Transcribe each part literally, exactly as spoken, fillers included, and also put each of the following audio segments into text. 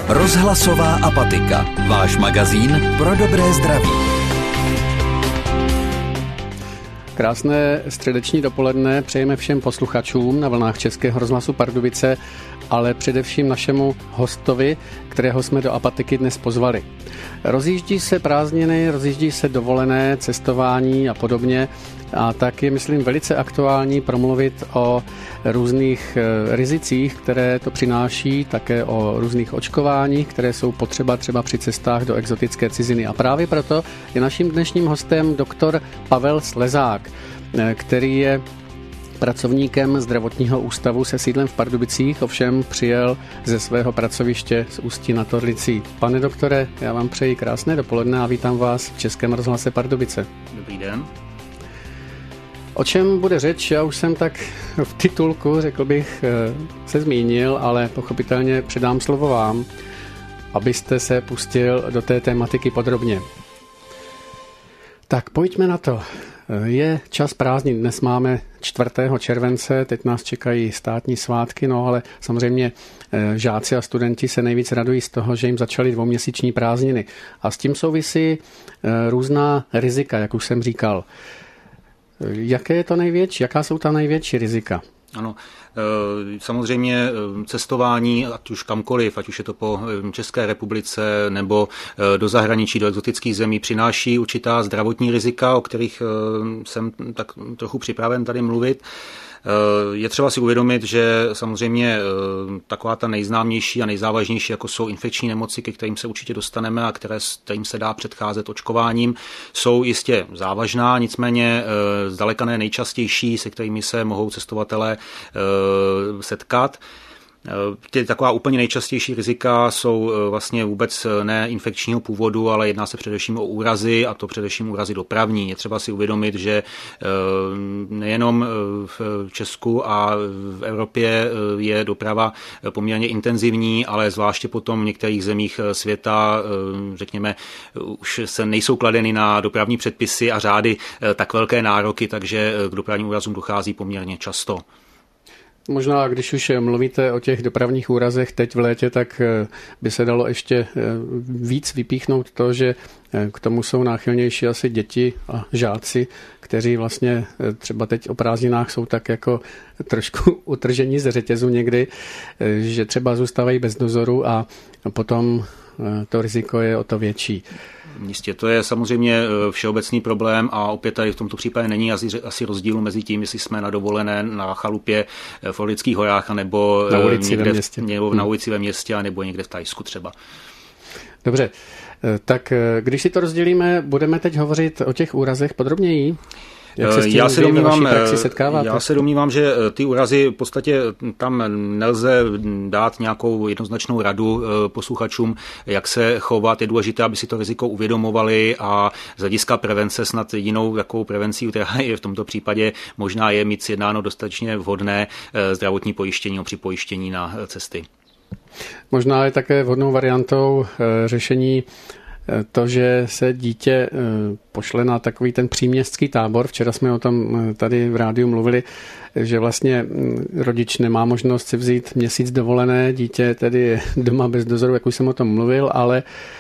Rozhlasová apatika. Váš magazín pro dobré zdraví. Krásné středeční dopoledne přejeme všem posluchačům na vlnách Českého rozhlasu Pardubice, ale především našemu hostovi, kterého jsme do apatiky dnes pozvali. Rozjíždí se prázdniny, rozjíždí se dovolené, cestování a podobně, a tak je, myslím, velice aktuální promluvit o různých rizicích, které to přináší, také o různých očkováních, které jsou potřeba třeba při cestách do exotické ciziny. A právě proto je naším dnešním hostem doktor Pavel Slezák, který je pracovníkem zdravotního ústavu se sídlem v Pardubicích, ovšem přijel ze svého pracoviště z Ústí nad Orlicí. Pane doktore, já vám přeji krásné dopoledne a vítám vás v Českém rozhlase Pardubice. Dobrý den. O čem bude řeč? Já už jsem tak v titulku, řekl bych, se zmínil, ale pochopitelně předám slovo vám, abyste se pustil do té tématiky podrobně. Tak pojďme na to. Je čas prázdnin, dnes máme čtvrtého července, teď nás čekají státní svátky, no ale samozřejmě žáci a studenti se nejvíc radují z toho, že jim začaly dvouměsíční prázdniny. A s tím souvisí různá rizika, jak už jsem říkal. Jaké je to největší? Jaká jsou ta největší rizika? Ano, samozřejmě cestování, ať už kamkoliv, ať už je to po České republice nebo do zahraničí, do exotických zemí, přináší určitá zdravotní rizika, o kterých jsem tak trochu připraven tady mluvit. Je třeba si uvědomit, že samozřejmě taková ta nejznámější a nejzávažnější, jako jsou infekční nemoci, ke kterým se určitě dostaneme a které, kterým se dá předcházet očkováním, jsou jistě závažná, nicméně zdaleka ne nejčastější, se kterými se mohou cestovatelé setkat. Ty taková úplně nejčastější rizika jsou vlastně vůbec ne infekčního původu, ale jedná se především o úrazy, a to především úrazy dopravní. Je třeba si uvědomit, že nejenom v Česku a v Evropě je doprava poměrně intenzivní, ale zvláště potom v některých zemích světa, řekněme, už se nejsou kladeny na dopravní předpisy a řády tak velké nároky, takže k dopravním úrazům dochází poměrně často. Možná, když už mluvíte o těch dopravních úrazech teď v létě, tak by se dalo ještě víc vypíchnout to, že k tomu jsou náchylnější asi děti a žáci, kteří vlastně třeba teď o prázdninách jsou tak jako trošku utržení ze řetězu někdy, že třeba zůstávají bez dozoru a potom to riziko je o to větší. Jistě, to je samozřejmě všeobecný problém a opět tady v tomto případě není asi, asi rozdílu mezi tím, jestli jsme na dovolené na chalupě v Orlických horách, nebo na ulici, někde ve městě. Nebo na ulici ve městě, nebo někde v Thajsku třeba. Dobře, tak když si to rozdělíme, budeme teď hovořit o těch úrazech podrobněji? Jak se s tím já, se domnívám, já se domnívám, že ty úrazy v podstatě tam nelze dát nějakou jednoznačnou radu posluchačům, jak se chovat. Je důležité, aby si to riziko uvědomovali a z hlediska prevence snad jedinou takovou prevencí, která je v tomto případě možná je mít sjednáno dostatečně vhodné zdravotní pojištění o připojištění na cesty. Možná je také vhodnou variantou řešení to, že se dítě pošle na takový ten příměstský tábor. Včera jsme o tom tady v rádiu mluvili, že vlastně rodič nemá možnost si vzít měsíc dovolené, dítě tedy je doma bez dozoru, jak už jsem o tom mluvil, ale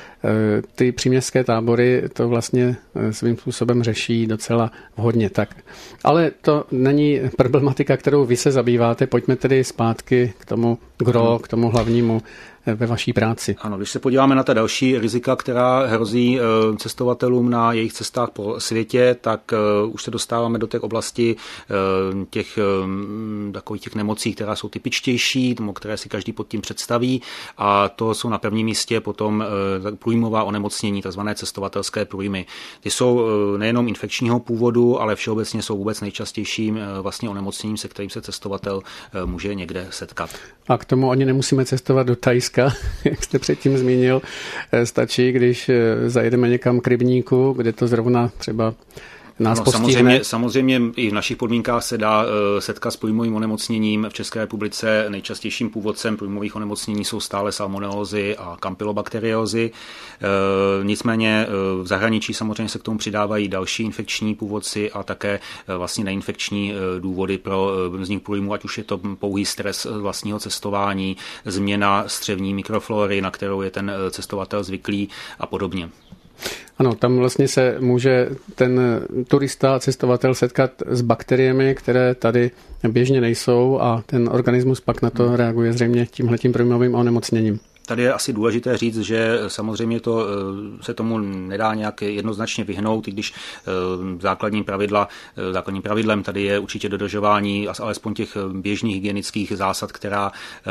ty příměstské tábory to vlastně svým způsobem řeší docela vhodně. Tak. Ale to není problematika, kterou vy se zabýváte. Pojďme tedy zpátky k tomu gro, k tomu hlavnímu ve vaší práci. Ano, když se podíváme na ta další rizika, která hrozí cestovatelům na jejich cestách po světě, tak už se dostáváme do těch oblasti těch takových těch nemocí, která jsou typičtější, které si každý pod tím představí, a to jsou na prvním místě potom průjmová onemocnění, takzvané cestovatelské průjmy. Ty jsou nejenom infekčního původu, ale všeobecně jsou vůbec nejčastějším vlastně onemocněním, se kterým se cestovatel může někde setkat. A k tomu ani nemusíme cestovat do Thajska, jak jste předtím zmínil. Stačí, když zajedeme někam k rybníku, kde to zrovna třeba nás no, postihne. Samozřejmě, samozřejmě i v našich podmínkách se dá setkat s průjmovým onemocněním. V České republice nejčastějším původcem průjmových onemocnění jsou stále salmonelózy a kampylobakteriózy. Nicméně v zahraničí samozřejmě se k tomu přidávají další infekční původci a také vlastně neinfekční důvody pro vznik průjmu, ať už je to pouhý stres vlastního cestování, změna střevní mikroflory, na kterou je ten cestovatel zvyklý a podobně. Ano, tam vlastně se může ten turista a cestovatel setkat s bakteriemi, které tady běžně nejsou a ten organismus pak na to reaguje zřejmě tímhletím průjmovým onemocněním. Tady je asi důležité říct, že samozřejmě to se tomu nedá nějak jednoznačně vyhnout, i když základní pravidla, základním pravidlem tady je určitě dodržování alespoň těch běžných hygienických zásad, která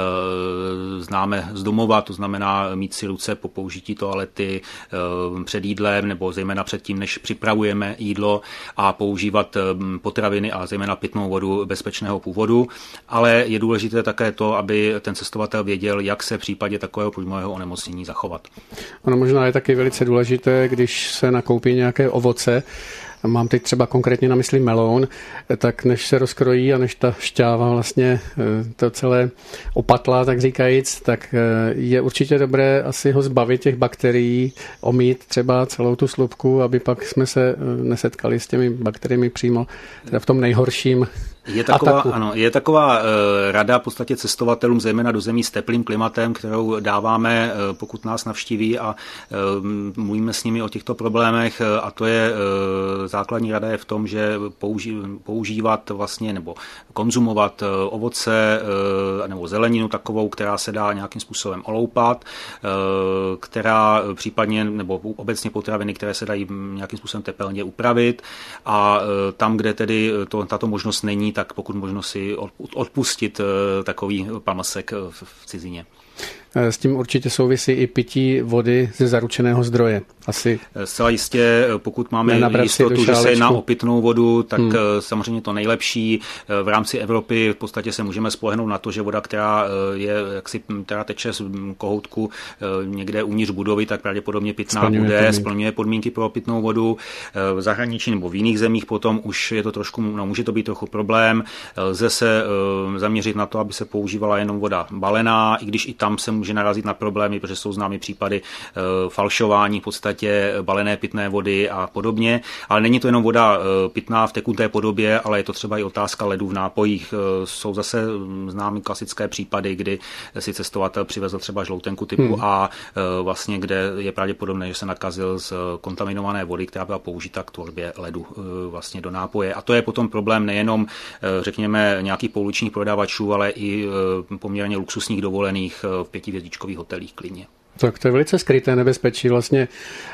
známe z domova, to znamená mít si ruce po použití toalety před jídlem nebo zejména před tím, než připravujeme jídlo, a používat potraviny a zejména pitnou vodu bezpečného původu, ale je důležité také to, aby ten cestovatel věděl, jak se v případě takové průjmového onemocnění zachovat. Ono možná je taky velice důležité, když se nakoupí nějaké ovoce, mám teď třeba konkrétně na mysli meloun, tak než se rozkrojí a než ta šťáva vlastně to celé opatlá, tak říkajíc, tak je určitě dobré asi ho zbavit těch bakterií, omít třeba celou tu slupku, aby pak jsme se nesetkali s těmi bakteriemi přímo teda v tom nejhorším. Je taková, ano, je taková uh, rada v podstatě cestovatelům, zejména do zemí s teplým klimatem, kterou dáváme, uh, pokud nás navštíví a uh, mluvíme s nimi o těchto problémech, uh, a to je uh, základní rada je v tom, že použí, používat vlastně nebo konzumovat uh, ovoce uh, nebo zeleninu takovou, která se dá nějakým způsobem oloupat, uh, která případně nebo obecně potraviny, které se dají nějakým způsobem tepelně upravit, a uh, tam, kde tedy to, tato možnost není, tak pokud možno si odpustit takový pamlsek v cizině. S tím určitě souvisí i pití vody ze zaručeného zdroje. Asi zcela jistě, pokud máme jistotu, že se jedná o pitnou vodu, tak hmm. samozřejmě to nejlepší. V rámci Evropy v podstatě se můžeme spolehnout na to, že voda, která je, jak si která teče z kohoutku někde uvnitř budovy, tak pravděpodobně pitná splňuje bude, podmínky. splňuje podmínky pro pitnou vodu. V zahraničí nebo v jiných zemích potom už je to trošku, no, může to být trochu problém. Lze se zaměřit na to, aby se používala jenom voda balená, i když i tam se může narazit na problémy, protože jsou známy případy falšování v podstatě balené pitné vody a podobně, ale není to jenom voda pitná v tekuté podobě, ale je to třeba i otázka ledu v nápojích. Jsou zase známy klasické případy, kdy si cestovatel přivezl třeba žloutenku typu hmm. A, vlastně kde je pravděpodobné, že se nakazil z kontaminované vody, která byla použita k tvorbě ledu vlastně do nápoje. A to je potom problém nejenom, řekněme, nějakých pouličních prodavačů, ale i poměrně luxusních dovolených v pětivězdičkových hotelích klidně. Tak to je velice skryté nebezpečí. Vlastně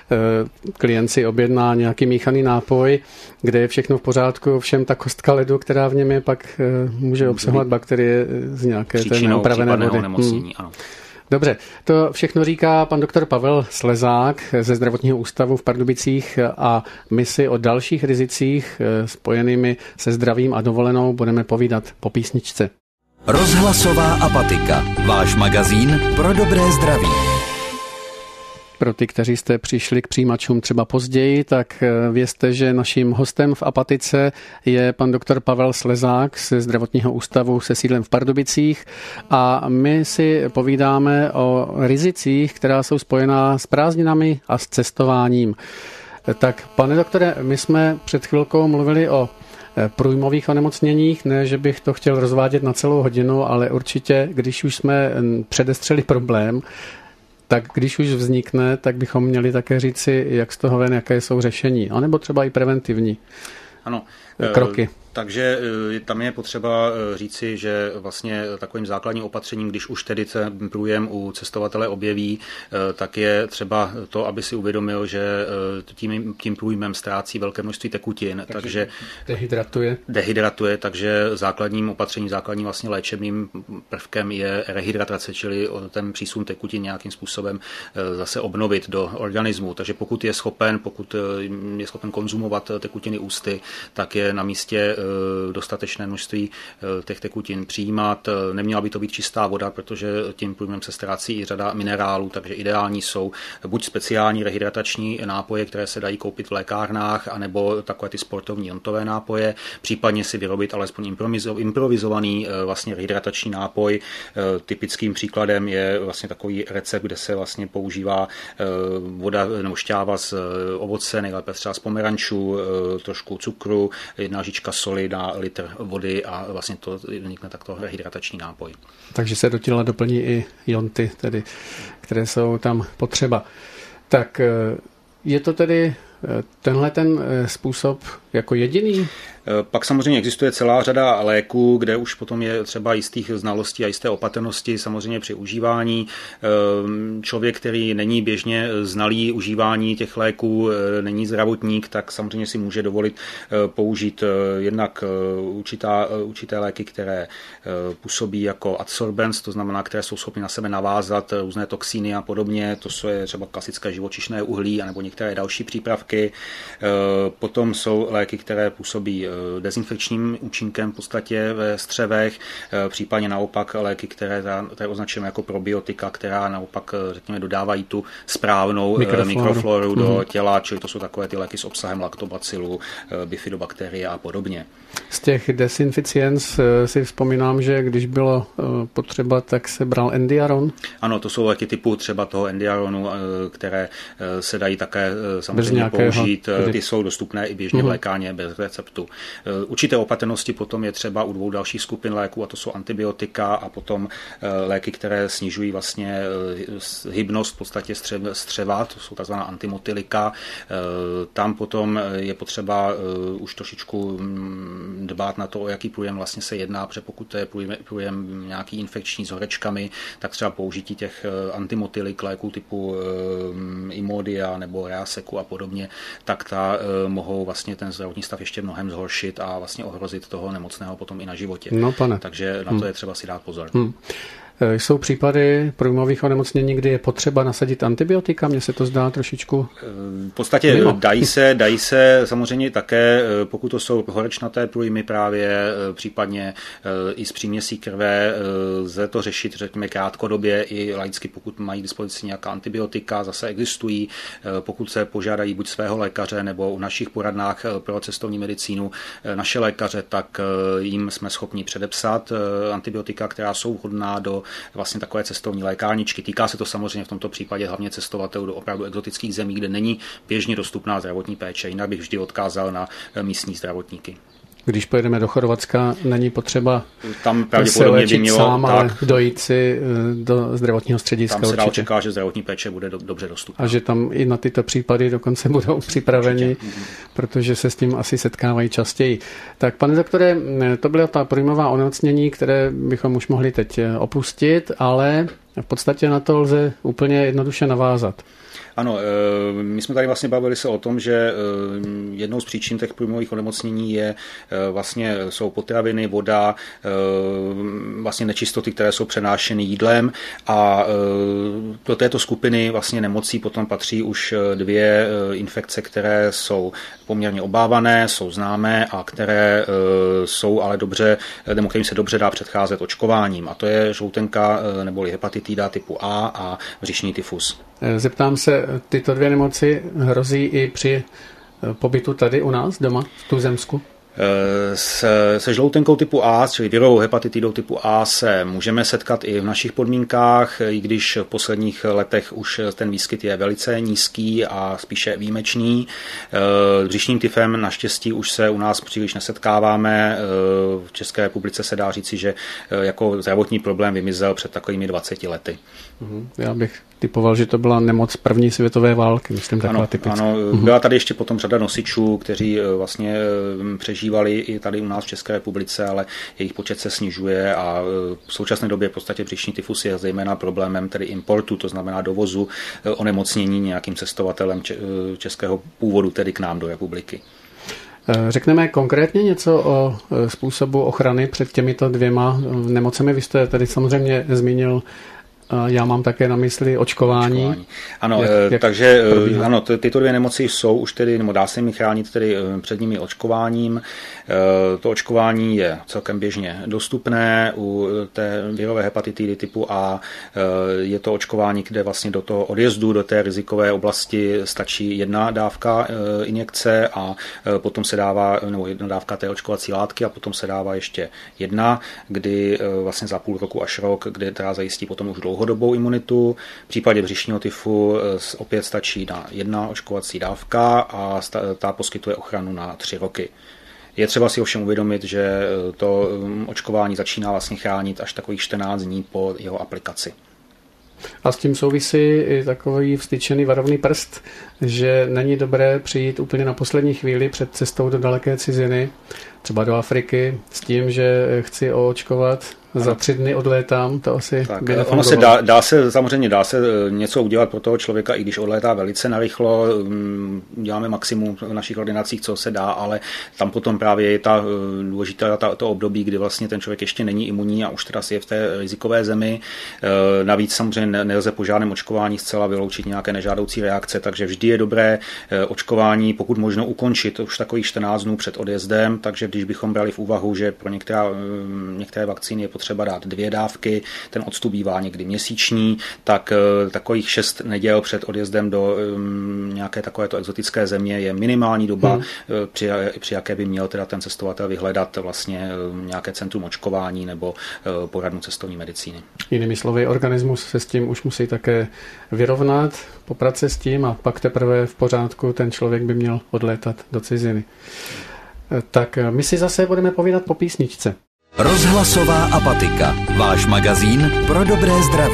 klient si objedná nějaký míchaný nápoj, kde je všechno v pořádku, všem ta kostka ledu, která v něm je, pak může obsahovat bakterie z nějaké té neupravené vody. Hmm. Ano. Dobře, to všechno říká pan doktor Pavel Slezák ze Zdravotního ústavu v Pardubicích a my si o dalších rizicích spojenými se zdravím a dovolenou budeme povídat po písničce. Rozhlasová apatika. Váš magazín pro dobré zdraví. Pro ty, kteří jste přišli k přijímačům třeba později, tak vězte, že naším hostem v Apatice je pan doktor Pavel Slezák ze Zdravotního ústavu se sídlem v Pardubicích a my si povídáme o rizicích, která jsou spojená s prázdninami a s cestováním. Tak, pane doktore, my jsme před chvilkou mluvili o průjmových onemocněních, ne, že bych to chtěl rozvádět na celou hodinu, ale určitě, když už jsme předestřeli problém, tak když už vznikne, tak bychom měli také říci, jak z toho ven, jaké jsou řešení, anebo třeba i preventivní ano, kroky. Takže tam je potřeba říci, že vlastně takovým základním opatřením, když už tedy se průjem u cestovatele objeví, tak je třeba to, aby si uvědomil, že tím, tím průjmem ztrácí velké množství tekutin. Takže, takže dehydratuje. Dehydratuje, takže základním opatřením, základním vlastně léčebným prvkem je rehydratace, čili ten přísun tekutin nějakým způsobem zase obnovit do organismu. Takže pokud je schopen, pokud je schopen konzumovat tekutiny ústy, tak je na místě dostatečné množství těch tekutin přijímat. Neměla by to být čistá voda, protože tím průjmem se ztrácí i řada minerálů, takže ideální jsou buď speciální rehydratační nápoje, které se dají koupit v lékárnách, anebo takové ty sportovní jontové nápoje, případně si vyrobit alespoň improvizovaný vlastně rehydratační nápoj. Typickým příkladem je vlastně takový recept, kde se vlastně používá voda nebo šťáva z ovoce, nejlépe třeba z pomerančů, trošku cukru, jedna lžička soli na litr vody a vlastně to vznikne takto rehydratační nápoj. Takže se do těla doplní i jonty, tedy, které jsou tam potřeba. Tak je to tedy tenhle ten způsob jako jediný? Pak samozřejmě existuje celá řada léků, kde už potom je třeba jistých znalostí a jisté opatrnosti samozřejmě při užívání. Člověk, který není běžně znalý užívání těch léků, není zdravotník, tak samozřejmě si může dovolit použít jednak určitá, určité léky, které působí jako adsorbents, to znamená, které jsou schopny na sebe navázat různé toxíny a podobně. To je třeba klasické živočišné uhlí anebo některé další přípravky. Potom jsou léky, které působí dezinfekčním účinkem v podstatě ve střevech, případně naopak léky, které, které označujeme jako probiotika, která naopak, řekněme, dodávají tu správnou mikrofloru, mikrofloru do mm. těla, čili to jsou takové ty léky s obsahem laktobacilu, bifidobakterie a podobně. Z těch desinficiens si vzpomínám, že když bylo potřeba, tak se bral Endiaron. Ano, to jsou léky typu třeba toho Endiaronu, které se dají také samozřejmě použít. Tedy... Ty jsou dostupné i běžně mm. v lékárně bez receptu. Určité opatrnosti potom je třeba u dvou dalších skupin léků, a to jsou antibiotika a potom léky, které snižují vlastně hybnost v podstatě střeva, to jsou takzvaná antimotylika. Tam potom je potřeba už trošičku dbát na to, o jaký průjem vlastně se jedná, protože pokud to je průjem, průjem nějaký infekční s horečkami, tak třeba použití těch antimotylik léků typu Imodia nebo Reaseku a podobně, tak ta mohou vlastně ten zdravotní stav ještě mnohem zhoršit a vlastně ohrozit toho nemocného potom i na životě. No, pane. Takže na to je třeba si dát pozor. Hmm. Jsou případy průjmových onemocnění, kdy je potřeba nasadit antibiotika? Mně se to zdá trošičku... V podstatě mimo. dají se, dají se samozřejmě také, pokud to jsou horečnaté průjmy právě, případně i z příměsí krve, lze to řešit, řekněme, krátkodobě i laicky, pokud mají k dispozici nějaká antibiotika, zase existují, pokud se požádají buď svého lékaře nebo v našich poradnách pro cestovní medicínu naše lékaře, tak jim jsme schopni předepsat antibiotika, která jsou vhodná do vlastně takové cestovní lékárničky. Týká se to samozřejmě v tomto případě hlavně cestovatelů do opravdu exotických zemí, kde není běžně dostupná zdravotní péče. Jinak bych vždy odkázal na místní zdravotníky. Když pojedeme do Chorvatska, není potřeba tam pravděpodobně by mělo sám, tak, ale dojít si do zdravotního střediska. Tam se dá očekávat, že zdravotní péče bude do, dobře dostupná. A že tam i na tyto případy dokonce budou připraveni, určitě. Protože se s tím asi setkávají častěji. Tak, pane doktore, to byla ta průjmová onemocnění, které bychom už mohli teď opustit, ale v podstatě na to lze úplně jednoduše navázat. Ano, my jsme tady vlastně bavili se o tom, že jednou z příčin těch průjmových onemocnění je vlastně jsou potraviny, voda, vlastně nečistoty, které jsou přenášeny jídlem, a do této skupiny vlastně nemocí potom patří už dvě infekce, které jsou poměrně obávané, jsou známé a které jsou ale dobře, nebo kterým se dobře dá předcházet očkováním, a to je žloutenka neboli hepatitida typu A a břišní tyfus. Zeptám se, tyto dvě nemoci hrozí i při pobytu tady u nás doma v Tuzemsku? Se, se žloutenkou typu A, čili virovou hepatitidou typu A, se můžeme setkat i v našich podmínkách, i když v posledních letech už ten výskyt je velice nízký a spíše výjimečný. S břišním tyfem naštěstí už se u nás příliš nesetkáváme. V České republice se dá říci, že jako zdravotní problém vymizel před takovými dvaceti lety. Já bych typoval, že to byla nemoc první světové války, myslím, taková typická. Ano, byla tady ještě potom řada nosičů, kteří vlastně přežívali i tady u nás v České republice, ale jejich počet se snižuje a v současné době v podstatě břišní tyfus je zejména problémem tedy importu, to znamená dovozu onemocnění nějakým cestovatelem českého původu, tedy k nám do republiky. Řekneme konkrétně něco o způsobu ochrany před těmito dvěma nemocemi. Vy jste tady samozřejmě zmínil já mám také na mysli očkování. očkování. Ano, jak, jak takže probíhá? ano, tyto dvě nemoci jsou už tedy, nebo dá se jim chránit tedy před nimi očkováním. To očkování je celkem běžně dostupné u té virové hepatitidy typu A. Je to očkování, kde vlastně do toho odjezdu, do té rizikové oblasti stačí jedna dávka injekce a potom se dává, nebo jedna dávka té očkovací látky a potom se dává ještě jedna, kdy vlastně za půl roku až rok, kde teda zajistí potom už dlouhodobou imunitu. V případě břišního tyfu opět stačí na jedna očkovací dávka a ta poskytuje ochranu na tři roky. Je třeba si ovšem uvědomit, že to očkování začíná vlastně chránit až takových čtrnáct dní po jeho aplikaci. A s tím souvisí i takový vstyčený varovný prst, že není dobré přijít úplně na poslední chvíli před cestou do daleké ciziny, třeba do Afriky, s tím, že chci oočkovat, za tři dny odlétám, to asi tak, by ono se dá, dá se, samozřejmě dá se něco udělat pro toho člověka, i když odlétá velice narychlo, děláme maximum v našich ordinacích, co se dá, ale tam potom právě je ta důležitá ta, to období, kdy vlastně ten člověk ještě není imunní a už teda si je v té rizikové zemi. Navíc samozřejmě nelze po žádném očkování zcela vyloučit nějaké nežádoucí reakce, takže vždy je dobré očkování pokud možno ukončit už takových čtrnáct dnů před odjezdem, takže když bychom brali v úvahu, že pro některá, některé vakcíny je potřeba dát dvě dávky, ten odstup bývá někdy měsíční, tak takových šest neděl před odjezdem do um, nějaké takovéto exotické země je minimální doba, hmm. při, při jaké by měl teda ten cestovatel vyhledat vlastně nějaké centrum očkování nebo uh, poradnu cestovní medicíny. Jinými slovy, organismus se s tím už musí také vyrovnat, poprat se s tím a pak teprve v pořádku ten člověk by měl odlétat do ciziny. Tak my si zase budeme povídat po písničce. Rozhlasová apatika. Váš magazín pro dobré zdraví.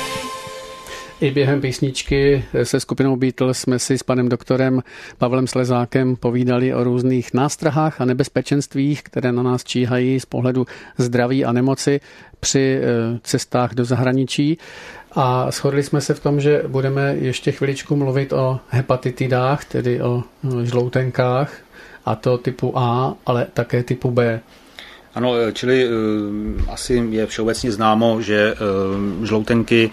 I během písničky se skupinou Beatles jsme si s panem doktorem Pavlem Slezákem povídali o různých nástrahách a nebezpečenstvích, které na nás číhají z pohledu zdraví a nemoci při cestách do zahraničí. A shodli jsme se v tom, že budeme ještě chviličku mluvit o hepatitidách, tedy o žloutenkách, a to typu A, ale také typu B. Ano, čili uh, asi je všeobecně známo, že uh, žloutenky,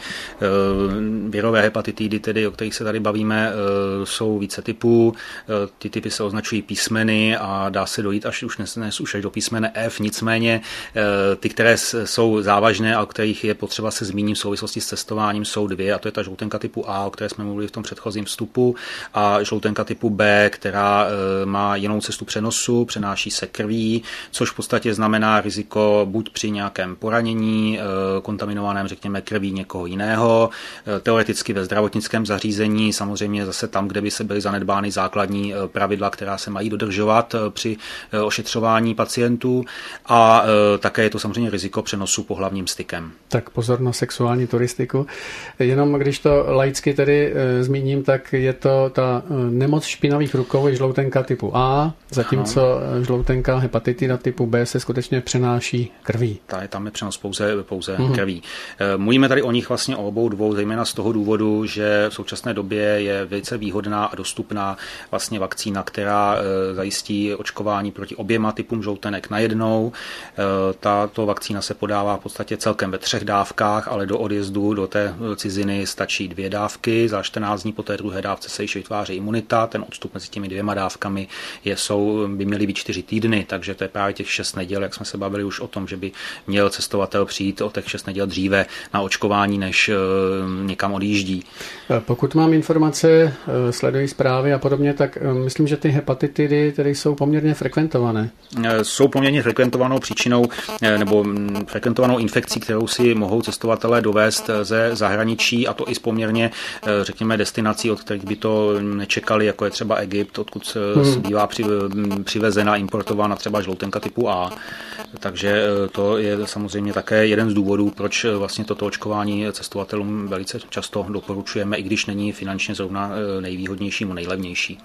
uh, virové hepatitidy, tedy, o kterých se tady bavíme, uh, jsou více typů. Uh, ty typy se označují písmeny a dá se dojít až už dnes už až do písmene F. Nicméně uh, ty, které jsou závažné a o kterých je potřeba se zmínit v souvislosti s cestováním, jsou dvě, a to je ta žloutenka typu A, o které jsme mluvili v tom předchozím vstupu, a žloutenka typu B, která uh, má jinou cestu přenosu, přenáší se krví, což v podstatě znamená znamená riziko buď při nějakém poranění, kontaminovaném, řekněme, krví někoho jiného, teoreticky ve zdravotnickém zařízení, samozřejmě zase tam, kde by se byly zanedbány základní pravidla, která se mají dodržovat při ošetřování pacientů, a také je to samozřejmě riziko přenosu pohlavním stykem. Tak pozor na sexuální turistiku. Jenom když to laicky tedy e, zmíním, tak je to ta nemoc špinavých rukou, je žloutenka typu A, zatímco ano. žloutenka hepatitida typu B se skutečně přenáší krví. Tady, tam je přenos pouze, pouze mm-hmm. krví. E, mluvíme tady o nich vlastně o obou dvou, zejména z toho důvodu, že v současné době je velice výhodná a dostupná vlastně vakcína, která e, zajistí očkování proti oběma typům žloutenek najednou. E, tato vakcína se podává v podstatě celkem ve třech dávkách, ale do odjezdu do té ciziny stačí dvě dávky. Za čtrnáct dní po té druhé dávce se již vytváří imunita. Ten odstup mezi těmi dvěma dávkami je, jsou, by měly být čtyři týdny, takže to je právě těch šest neděl, jak jsme se bavili už o tom, že by měl cestovatel přijít o těch šest neděl dříve na očkování, než někam odjíždí. Pokud mám informace, sleduji zprávy a podobně, tak myslím, že ty hepatitidy tedy jsou poměrně frekventované. Jsou poměrně frekventovanou příčinou nebo frekventovanou infekcí, kterou si mohou cestovatelé dovést ze zahraničí, a to i z poměrně, řekněme, destinací, od kterých by to nečekali, jako je třeba Egypt, odkud hmm. bývá přivezena, importována třeba žloutenka typu A. Takže to je samozřejmě také jeden z důvodů, proč vlastně toto očkování cestovatelům velice často doporučujeme, i když není finančně zrovna nejvýhodnější nebo nejlevnější.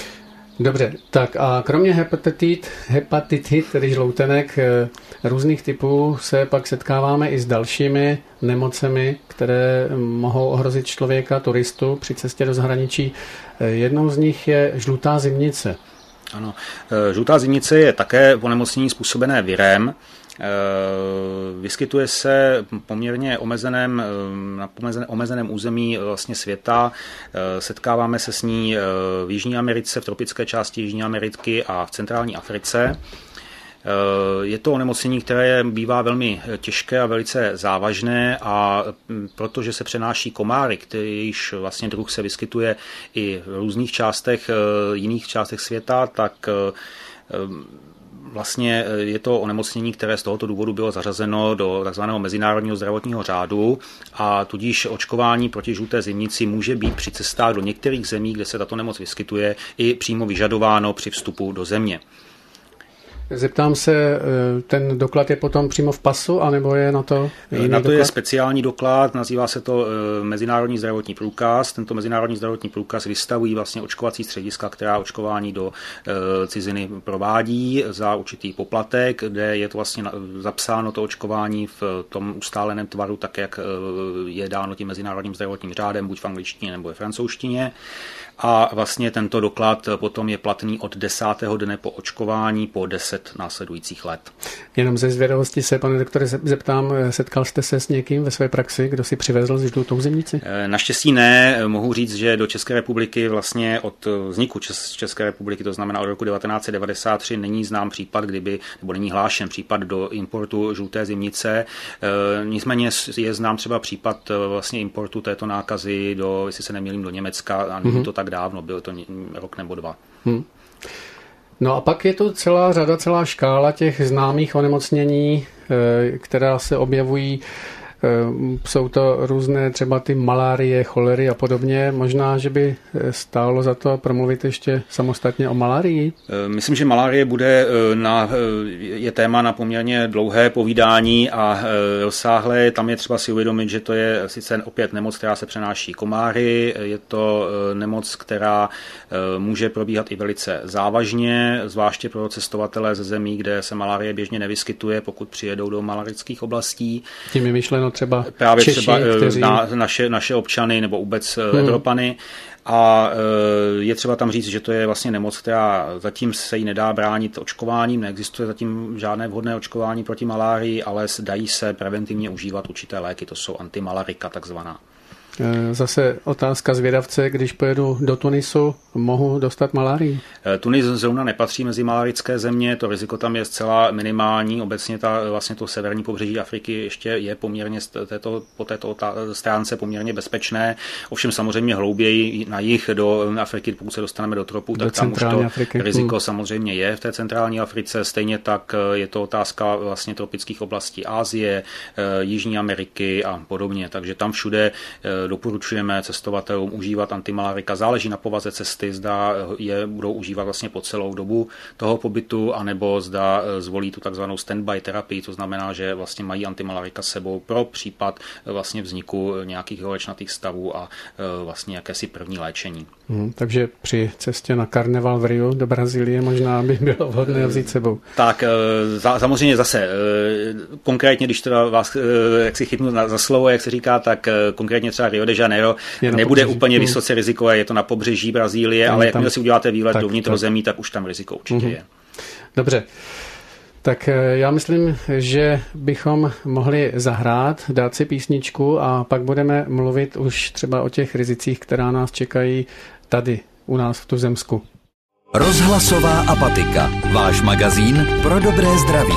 Dobře, tak a kromě hepatitid, hepatitid, tedy žloutenek různých typů, se pak setkáváme i s dalšími nemocemi, které mohou ohrozit člověka, turistu při cestě do zahraničí. Jednou z nich je žlutá zimnice. Ano, žlutá zimnice je také onemocnění způsobené virem. Vyskytuje se poměrně omezeném, na omezeném území vlastně světa. Setkáváme se s ní v Jižní Americe, v tropické části Jižní Ameriky a v centrální Africe. Je to onemocnění, které bývá velmi těžké a velice závažné, a protože se přenáší komáry, jejíž vlastně druh se vyskytuje i v různých částech, jiných částech světa, tak vlastně je to onemocnění, které z tohoto důvodu bylo zařazeno do takzvaného mezinárodního zdravotního řádu, a tudíž očkování proti žluté zimnici může být při cestách do některých zemí, kde se tato nemoc vyskytuje, i přímo vyžadováno při vstupu do země. Zeptám se, ten doklad je potom přímo v pasu, anebo je na to jiný Na to doklad? Je speciální doklad, nazývá se to Mezinárodní zdravotní průkaz. Tento Mezinárodní zdravotní průkaz vystavují vlastně očkovací střediska, která očkování do ciziny provádí za určitý poplatek, kde je to vlastně zapsáno to očkování v tom ustáleném tvaru, tak jak je dáno tím Mezinárodním zdravotním řádem, buď v angličtině nebo ve francouzštině. A vlastně tento doklad potom je platný od desátého dne po očkování po deset následujících let. Jenom ze zvědavosti se, pane doktore, zeptám, setkal jste se s někým ve své praxi, kdo si přivezl z žlutou zimnici? Naštěstí ne. Mohu říct, že do České republiky vlastně od vzniku České republiky, to znamená od roku devatenáct set devadesát tři, není znám případ, kdyby, nebo není hlášen případ do importu žluté zimnice. Nicméně je znám třeba případ vlastně importu této nákazy do, jestli se nemýlím, do Německa, a není mm-hmm. to tak dávno, bylo to rok nebo dva. Hmm. No a pak je tu celá řada, celá škála těch známých onemocnění, která se objevují. Jsou to různé třeba ty malárie, cholery a podobně. Možná, že by stálo za to promluvit ještě samostatně o malárii? Myslím, že malárie bude na, je téma na poměrně dlouhé povídání a rozsáhlé. Tam je třeba si uvědomit, že to je sice opět nemoc, která se přenáší komáry. Je to nemoc, která může probíhat i velice závažně, zvláště pro cestovatele ze zemí, kde se malárie běžně nevyskytuje, pokud přijedou do malarických oblastí. Tím je myšleno třeba právě Češi, třeba kteří... na naše, naše občany nebo vůbec hmm. Evropany. A je třeba tam říct, že to je vlastně nemoc, která zatím se jí nedá bránit očkováním, neexistuje zatím žádné vhodné očkování proti malárii, ale dají se preventivně užívat určité léky, to jsou antimalarika takzvaná. Zase otázka zvědavce, když pojedu do Tunisu, mohu dostat malárii? Tunis zrovna nepatří mezi malarické země, to riziko tam je zcela minimální. Obecně ta, vlastně to severní pobřeží Afriky ještě je poměrně této, po této stránce poměrně bezpečné. Ovšem samozřejmě hlouběji na jih do Afriky, pokud se dostaneme do tropu, do tak tam už to Afriky. riziko hmm. samozřejmě je v té centrální Africe. Stejně tak je to otázka vlastně tropických oblastí Asie, Jižní Ameriky a podobně. Takže tam všude doporučujeme cestovatelům užívat antimalarika. Záleží na povaze cesty, zda je budou užívat vlastně po celou dobu toho pobytu, anebo zda zvolí tu takzvanou standby terapii, to znamená, že vlastně mají antimalarika s sebou pro případ vlastně vzniku nějakých horečnatých stavů a vlastně jakési první léčení. Hmm, takže při cestě na karneval v Riu do Brazílie možná by bylo vhodné vzít sebou. Tak za, samozřejmě zase konkrétně, když teda vás jak si chytnu za slovo, jak se říká, tak konkrétně třeba Rio de Janeiro nebude pobřeží. Úplně hmm. vysoce rizikové, je to na pobřeží Brazílie, Ani ale jakmile si uděláte výlet tak, dovnitř tak. zemí, tak už tam riziko určitě hmm. je. Dobře. Tak já myslím, že bychom mohli zahrát, dát si písničku a pak budeme mluvit už třeba o těch rizicích, která nás čekají tady u nás v Tuzemsku. Rozhlasová apatika. Váš magazín pro dobré zdraví.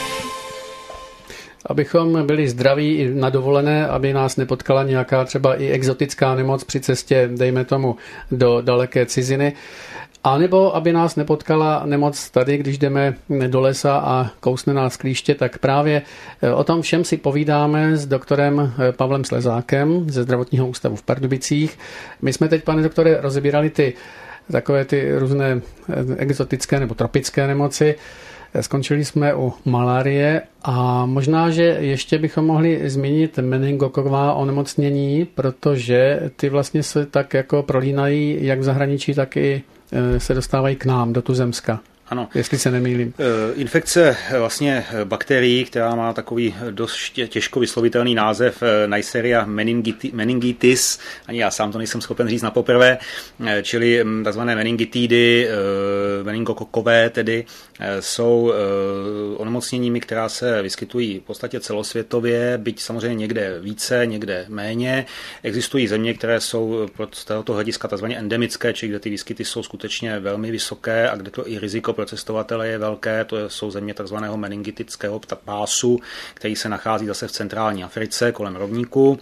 Abychom byli zdraví i na dovolené, aby nás nepotkala nějaká třeba i exotická nemoc při cestě, dejme tomu, do daleké ciziny. A nebo aby nás nepotkala nemoc tady, když jdeme do lesa a kousne nás klíště, tak právě o tom všem si povídáme s doktorem Pavlem Slezákem ze Zdravotního ústavu v Pardubicích. My jsme teď, pane doktore, rozebírali ty takové ty různé exotické nebo tropické nemoci. Skončili jsme u malárie a možná, že ještě bychom mohli zmínit meningokoková onemocnění, protože ty vlastně se tak jako prolínají jak v zahraničí, tak i se dostávají k nám, do Tuzemska. ano. Jestli se nemýlím. Infekce vlastně bakterií, která má takový dost těžko vyslovitelný název Neisseria meningitis, ani já sám to nejsem schopen říct napoprvé, čili takzvané meningitidy, meningokokové tedy, jsou onemocněními, která se vyskytují v podstatě celosvětově, byť samozřejmě někde více, někde méně. Existují země, které jsou z tohoto hlediska takzvaně endemické, čili kde ty výskyty jsou skutečně velmi vysoké a kde to i riziko pro cestovatele je velké. To jsou země takzvaného meningitického pásu, který se nachází zase v centrální Africe kolem rovníku,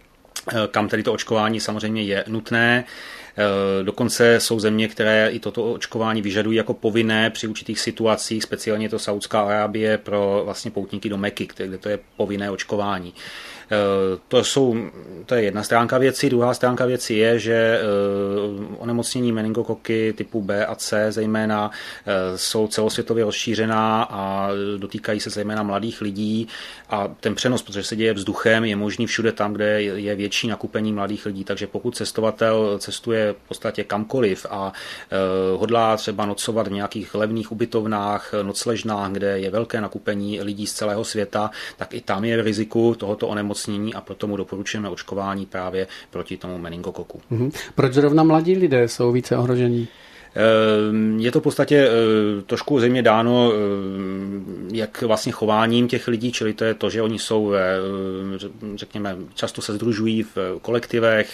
kam tedy to očkování samozřejmě je nutné. Dokonce jsou země, které i toto očkování vyžadují jako povinné při určitých situacích, speciálně je to Saudská Arábie pro vlastně poutníky do Meky, kde to je povinné očkování. To, jsou, to je jedna stránka věci. Druhá stránka věci je, že onemocnění meningokoky typu B a C zejména jsou celosvětově rozšířená a dotýkají se zejména mladých lidí a ten přenos, protože se děje vzduchem, je možný všude tam, kde je větší nakupení mladých lidí. Takže pokud cestovatel cestuje v podstatě kamkoliv a hodlá třeba nocovat v nějakých levných ubytovnách, nocležnách, kde je velké nakupení lidí z celého světa, tak i tam je v riziku tohoto onemocnění a proto mu doporučujeme očkování právě proti tomu meningokoku. Mm-hmm. Proč zrovna mladí lidé jsou více ohrožení? Je to v podstatě trošku zřejmě dáno jak vlastně chováním těch lidí, čili to je to, že oni jsou, řekněme, často se sdružují v kolektivech,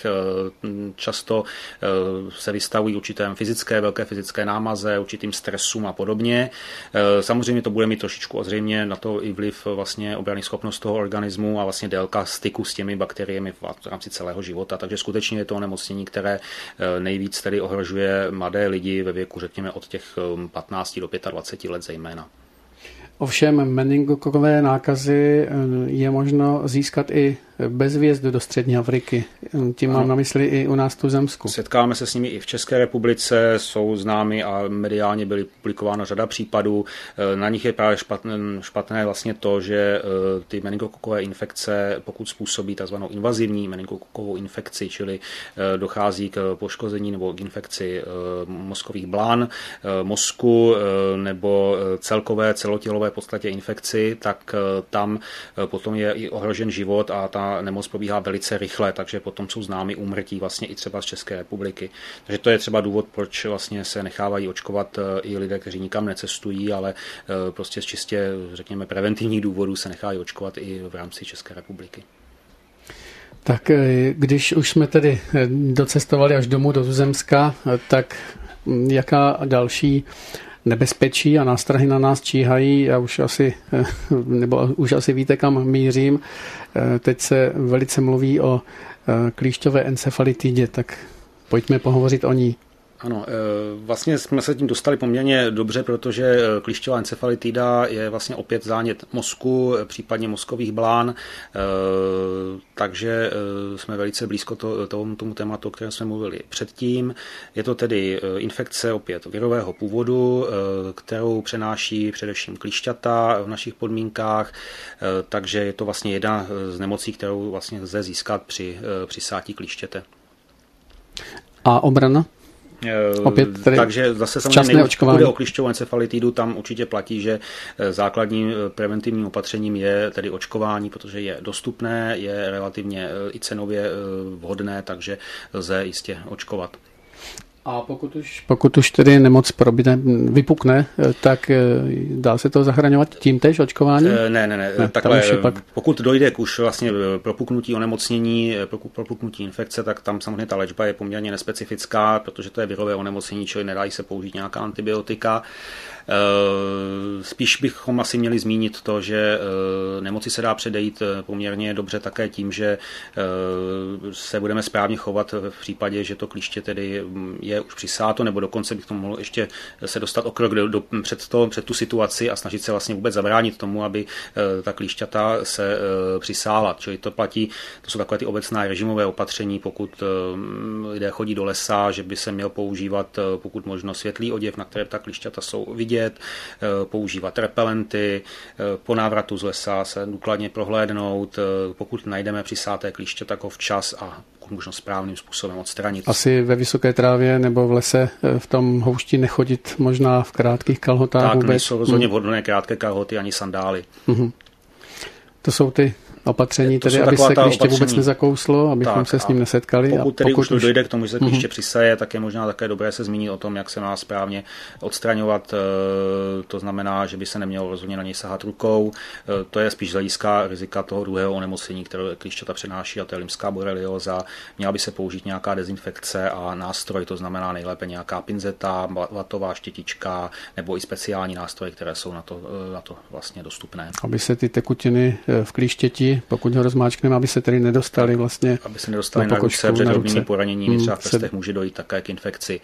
často se vystavují určitém fyzické, velké fyzické námaze, určitým stresům a podobně. Samozřejmě to bude mít trošičku zřejmě na to i vliv vlastně obranných schopnost toho organismu a vlastně délka styku s těmi bakteriemi v rámci celého života. Takže skutečně je to onemocnění, které nejvíc tedy ohrožuje mladé lidi ve věku, řekněme, od těch patnácti do dvaceti pěti let zejména. Ovšem meningokokové nákazy je možno získat i bez vjezdu do střední Afriky. Tím mám na mysli i u nás tu Zemsku. Setkáme se s nimi i v České republice, jsou známy a mediálně byly publikována řada případů. Na nich je právě špatné, špatné vlastně to, že ty meningokokové infekce, pokud způsobí takzvanou invazivní meningokokovou infekci, čili dochází k poškození nebo k infekci mozkových blán, mozku nebo celkové celotělové podstatě infekci, tak tam potom je i ohrožen život a ta nemoc probíhá velice rychle, takže potom jsou známy úmrtí vlastně i třeba z České republiky. Takže to je třeba důvod, proč vlastně se nechávají očkovat i lidé, kteří nikam necestují, ale prostě z čistě, řekněme, preventivních důvodů se nechávají očkovat i v rámci České republiky. Tak když už jsme tedy docestovali až domů do Tuzemska, tak jaká další nebezpečí a nástrahy na nás číhají? Já už asi, nebo už asi víte, kam mířím. Teď se velice mluví o klíšťové encefalitidě, tak pojďme pohovořit o ní. Ano, vlastně jsme se tím dostali poměrně dobře, protože klíšťová encefalitida je vlastně opět zánět mozku, případně mozkových blán, takže jsme velice blízko to, tomu, tomu tématu, o kterém jsme mluvili předtím. Je to tedy infekce opět virového původu, kterou přenáší především klíšťata v našich podmínkách, takže je to vlastně jedna z nemocí, kterou vlastně lze získat při, při sátí klíštěte. A obrana? Opět Takže zase samozřejmě pokud jde o klíšťovou encefalitidu, tam určitě platí, že základním preventivním opatřením je tedy očkování, protože je dostupné, je relativně i cenově vhodné, takže lze jistě očkovat. A pokud už, pokud už tedy nemoc proběhne, vypukne, tak dá se to zachraňovat tím též očkováním? Ne, ne, ne. ne takhle, pak... Pokud dojde k už vlastně propuknutí onemocnění, propuknutí infekce, tak tam samozřejmě ta léčba je poměrně nespecifická, protože to je virové onemocnění, čili nedají se použít nějaká antibiotika. Spíš bychom asi měli zmínit to, že nemoci se dá předejít poměrně dobře také tím, že se budeme správně chovat v případě, že to klíště tedy je už přisáto, nebo dokonce bych to mohl ještě se dostat o krok do, do, před, to, před tu situaci a snažit se vlastně vůbec zabránit tomu, aby ta klíšťata se přisála. Čili to platí, to jsou takové ty obecná režimové opatření, pokud lidé chodí do lesa, že by se měl používat pokud možno světlý oděv, na které ta klíšťata jsou vidět, používat repelenty, po návratu z lesa se důkladně prohlédnout, pokud najdeme přisáté klíště, tak ho včas a pokud možno správným způsobem odstranit. Asi ve vysoké trávě nebo v lese v tom houšti nechodit možná v krátkých kalhotách tak, vůbec? Tak, nejsou rozhodně vhodné krátké kalhoty ani sandály. Mm-hmm. To jsou ty opatření, to tedy aby se klíště opatření. vůbec nezakouslo, abychom tak, se s ním nesetkali. Pokud tedy pokud už, už dojde k tomu, že se klíště mm-hmm. přisaje, tak je možná také dobré se zmínit o tom, jak se má správně odstraňovat. To znamená, že by se nemělo rozhodně na něj sahat rukou. To je spíš z hlediska rizika toho druhého onemocnění, které klíšťata přenáší, a to je limská borelioza. Měla by se použít nějaká dezinfekce a nástroj, to znamená nejlépe nějaká pinzeta, vatová štětička nebo i speciální nástroje, které jsou na to, na to vlastně dostupné. Aby se ty tekutiny v klíštěti, pokud ho rozmáčkneme, aby se tedy nedostali vlastně aby se nedostali na ruce, před drobnými poraněními, hmm, třeba v prstech může dojít také k infekci.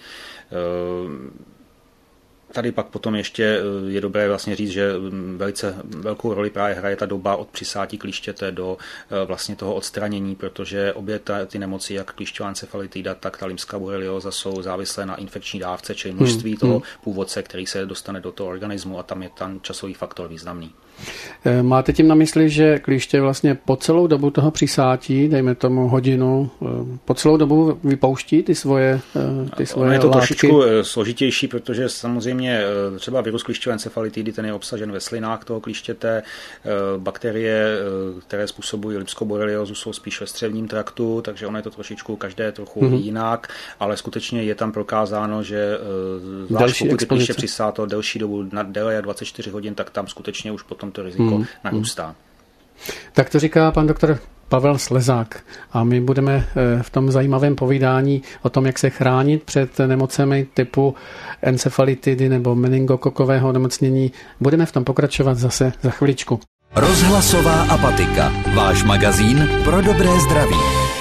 Tady pak potom ještě je dobré vlastně říct, že velice velkou roli právě hraje ta doba od přisátí klíštěte do vlastně toho odstranění, protože obě ta, ty nemoci, jak klíšťová encefalitida, tak ta limská borelioza, jsou závislé na infekční dávce, čili množství hmm, toho hmm. původce, který se dostane do toho organismu, a tam je ten časový faktor významný. Máte tím na mysli, že klíště vlastně po celou dobu toho přisátí, dejme tomu hodinu, po celou dobu vypouští ty svoje, ty svoje ono je to látky? Trošičku složitější, protože samozřejmě třeba virus klíšťové encefalitidy, ten je obsažen ve slinách toho klíštěte. Bakterie, které způsobují limskou boreliozu, jsou spíš ve střevním traktu, takže ono je to trošičku každé trochu mm-hmm. jinak, ale skutečně je tam prokázáno, že zvlášť pokud je klíště přisáto delší dobu, na déle dvacet čtyři hodin, tak tam skutečně už potom to riziko hmm. narůstá. Tak to říká pan doktor Pavel Slezák. A my budeme v tom zajímavém povídání o tom, jak se chránit před nemocemi typu encefalitidy nebo meningokokového onemocnění. Budeme v tom pokračovat zase za chviličku. Rozhlasová apatika. Váš magazín pro dobré zdraví.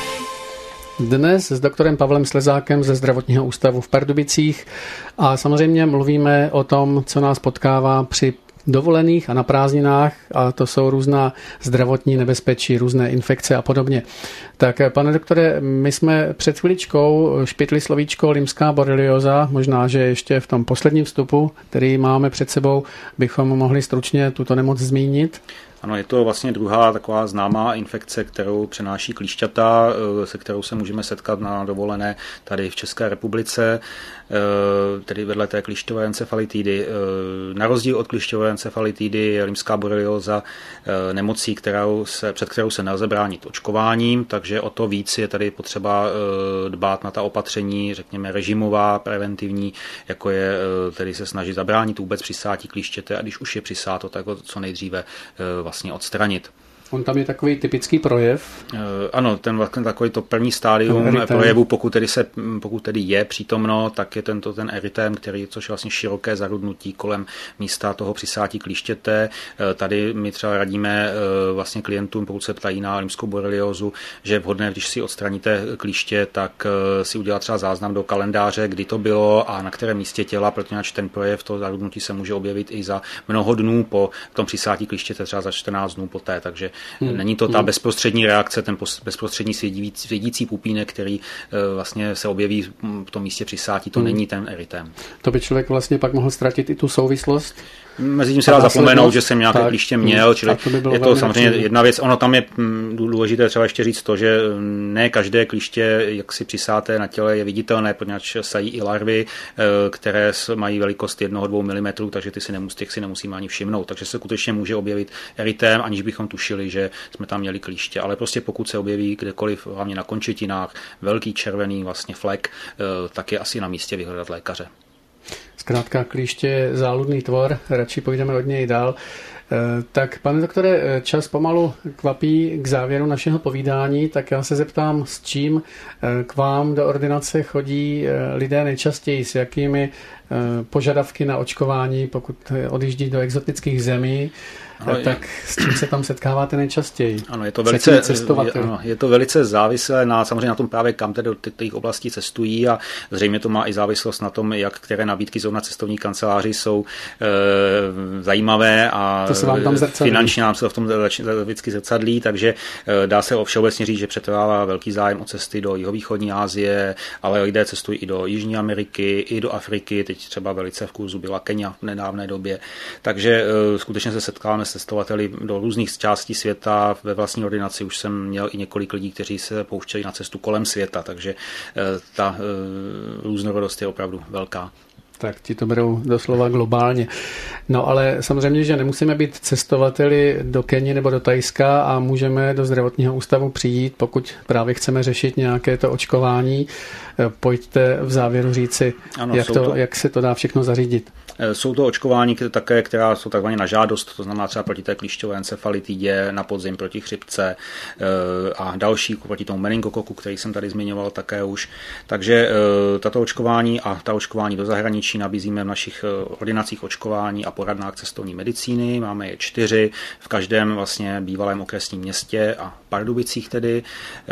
Dnes s doktorem Pavlem Slezákem ze Zdravotního ústavu v Pardubicích a samozřejmě mluvíme o tom, co nás potkává při dovolených a na prázdninách, a to jsou různá zdravotní nebezpečí, různé infekce a podobně. Tak, pane doktore, my jsme před chviličkou špitli slovíčko limská borelioza, možná, že ještě v tom posledním vstupu, který máme před sebou, bychom mohli stručně tuto nemoc zmínit. Ano, je to vlastně druhá taková známá infekce, kterou přenáší klíšťata, se kterou se můžeme setkat na dovolené tady v České republice, tedy vedle té klíšťové encefalitidy. Na rozdíl od klíšťové encefalitidy je limská borelioza nemocí, kterou se, před kterou se nelze bránit očkováním, takže o to víc je tady potřeba dbát na ta opatření, řekněme režimová, preventivní, jako je tedy se snažit zabránit vůbec přisátí klíštěte, a když už je přisáto, tak ho co nejdříve vlastně odstranit. On tam je takový typický projev. Ano, ten vlastně takový to první stádium projevu, pokud tedy, se, pokud tedy je přítomno, tak je tento ten erytém, který, což je vlastně široké zarudnutí kolem místa toho přisátí klíštěte. Tady my třeba radíme vlastně klientům, pokud se ptají na limskou boreliozu, že je vhodné, když si odstraníte klíště, tak si udělat třeba záznam do kalendáře, kdy to bylo a na kterém místě těla, protože ten projev, to zarudnutí se může objevit i za mnoho dnů po tom přisátí klíštěte, třeba za čtrnáct dnů poté, takže Hmm. není to ta hmm. bezprostřední reakce, ten bezprostřední svědící pupínek, který vlastně se objeví v tom místě přisátí, to hmm. není ten erytém. To by člověk vlastně pak mohl ztratit i tu souvislost? Mezi tím se dá zapomenout, že jsem nějaké klíště měl, čili to by je to samozřejmě nepříjemné. Jedna věc. Ono tam je důležité třeba ještě říct to, že ne každé klíště, jak si přisáté na těle, je viditelné, protože sají i larvy, které mají velikost jednoho až dvou milimetrů, takže ty si nemusí, těch si nemusíme ani všimnout. Takže se skutečně může objevit erytém, aniž bychom tušili, že jsme tam měli klíště. Ale prostě pokud se objeví kdekoliv, hlavně na končetinách, velký červený vlastně flek, tak je asi na místě vyhledat lékaře. Zkrátka klíště je záludný tvor, radši půjdeme od něj dál. Tak, pane doktore, čas pomalu kvapí k závěru našeho povídání, tak já se zeptám, s čím k vám do ordinace chodí lidé nejčastěji, s jakými požadavky na očkování, pokud odjíždí do exotických zemí, ano, tak s čím se tam setkáváte nejčastěji? Ano, je to velice, je, ano, je to velice závislé na, samozřejmě na tom právě, kam tedy do těch oblastí cestují, a zřejmě to má i závislost na tom, jak které nabídky zrovna cestovní kanceláři jsou e, zajímavé a to se vám tam finančně nám se v tom vždycky zrcadlí, takže e, dá se všeobecně říct, že přetrvává velký zájem o cesty do jihovýchodní Asie, ale lidé cestují i do Jižní Ameriky, i do Afriky, teď třeba velice v kurzu byla Kenia v nedávné době, takže e, skutečně se setkáváme s testovateli do různých částí světa. Ve vlastní ordinaci už jsem měl i několik lidí, kteří se pouštěli na cestu kolem světa, takže ta různorodost je opravdu velká. Tak ti to berou doslova globálně. No ale samozřejmě, že nemusíme být cestovateli do Keni nebo do Thajska a můžeme do zdravotního ústavu přijít, pokud právě chceme řešit nějaké to očkování. Pojďte v závěru říci, ano, jak, to, to... jak se to dá všechno zařídit. Jsou to očkování také, která jsou takzvaně na žádost, to znamená třeba proti té klíšťové encefalitidě, na podzim proti chřipce a další proti tomu meningokoku, který jsem tady zmiňoval také už. Takže tato očkování a ta očkování do zahraničí nabízíme v našich ordinacích očkování a poradnách cestovní medicíny. Máme je čtyři v každém vlastně bývalém okresním městě a Pardubicích tedy.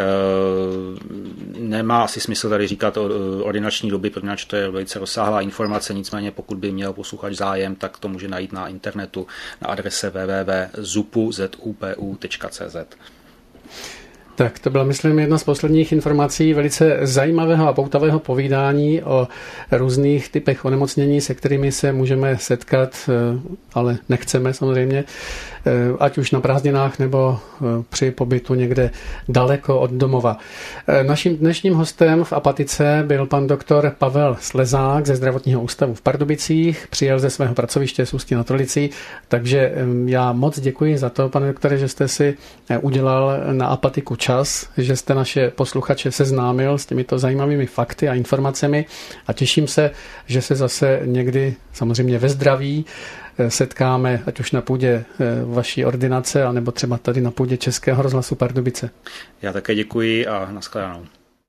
Nemá asi smysl tady říkat o ordinační doby, protože to je velice rozsáhlá informace, nicméně pokud by měl posluchač zájem, tak to může najít na internetu na adrese w w w tečka zupu tečka c z. Tak to byla, myslím, jedna z posledních informací velice zajímavého a poutavého povídání o různých typech onemocnění, se kterými se můžeme setkat, ale nechceme samozřejmě, ať už na prázdninách nebo při pobytu někde daleko od domova. Naším dnešním hostem v Apatice byl pan doktor Pavel Slezák ze Zdravotního ústavu v Pardubicích, přijel ze svého pracoviště z Ústí nad Orlicí, takže já moc děkuji za to, pane doktore, že jste si udělal na Apatiku čas, že jste naše posluchače seznámil s těmito zajímavými fakty a informacemi a těším se, že se zase někdy samozřejmě ve zdraví setkáme, ať už na půdě vaší ordinace, anebo třeba tady na půdě Českého rozhlasu Pardubice. Já také děkuji a nashledanou.